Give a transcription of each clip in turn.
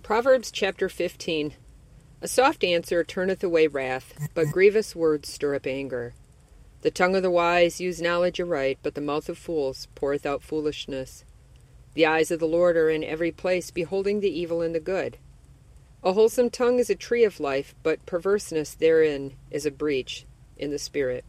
Proverbs chapter 15. A soft answer turneth away wrath, but grievous words stir up anger. The tongue of the wise use knowledge aright, but the mouth of fools poureth out foolishness. The eyes of the Lord are in every place, beholding the evil and the good. A wholesome tongue is a tree of life, but perverseness therein is a breach in the spirit.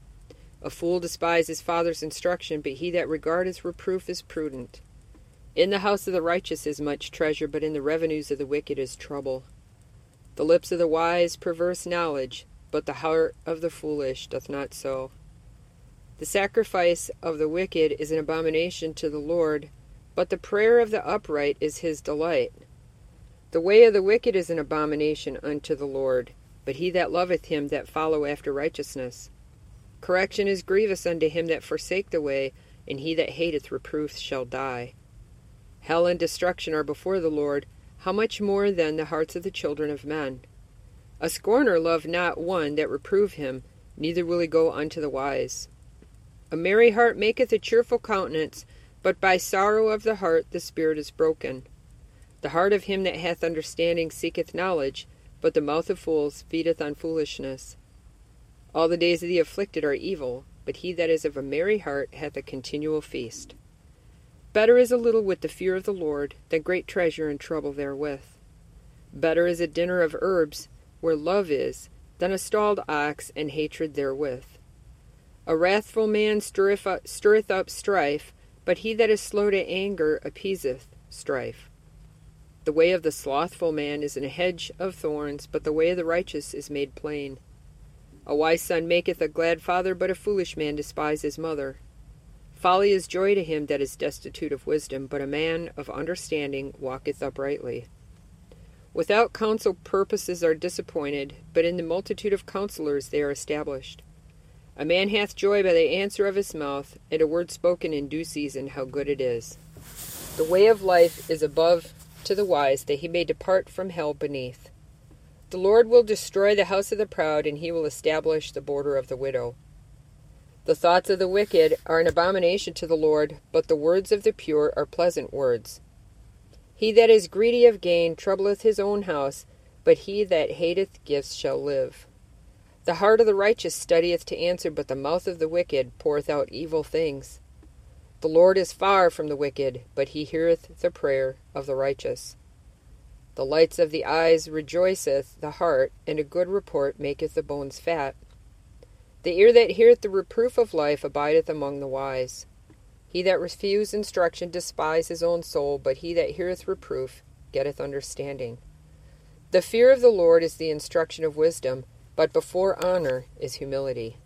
A fool despises his father's instruction, but he that regardeth reproof is prudent. In the house of the righteous is much treasure, but in the revenues of the wicked is trouble. The lips of the wise perverse knowledge, but the heart of the foolish doth not so. The sacrifice of the wicked is an abomination to the Lord, but the prayer of the upright is his delight. The way of the wicked is an abomination unto the Lord, but he that loveth him that follow after righteousness. Correction is grievous unto him that forsake the way, and he that hateth reproof shall die. Hell and destruction are before the Lord, how much more then the hearts of the children of men? A scorner loveth not one that reprove him, neither will he go unto the wise. A merry heart maketh a cheerful countenance, but by sorrow of the heart the spirit is broken. The heart of him that hath understanding seeketh knowledge, but the mouth of fools feedeth on foolishness. All the days of the afflicted are evil, but he that is of a merry heart hath a continual feast. Better is a little with the fear of the Lord than great treasure and trouble therewith. Better is a dinner of herbs where love is than a stalled ox and hatred therewith. A wrathful man stirreth up strife, but he that is slow to anger appeaseth strife. The way of the slothful man is an hedge of thorns, but the way of the righteous is made plain. A wise son maketh a glad father, but a foolish man despises his mother. Folly is joy to him that is destitute of wisdom, but a man of understanding walketh uprightly. Without counsel purposes are disappointed, but in the multitude of counselors they are established. A man hath joy by the answer of his mouth, and a word spoken in due season, how good it is. The way of life is above to the wise, that he may depart from hell beneath. The Lord will destroy the house of the proud, and he will establish the border of the widow. The thoughts of the wicked are an abomination to the Lord, but the words of the pure are pleasant words. He that is greedy of gain troubleth his own house, but he that hateth gifts shall live. The heart of the righteous studieth to answer, but the mouth of the wicked poureth out evil things. The Lord is far from the wicked, but he heareth the prayer of the righteous. The lights of the eyes rejoiceth the heart, and a good report maketh the bones fat. The ear that heareth the reproof of life abideth among the wise. He that refuseth instruction despiseth his own soul, but he that heareth reproof getteth understanding. The fear of the Lord is the instruction of wisdom, but before honor is humility.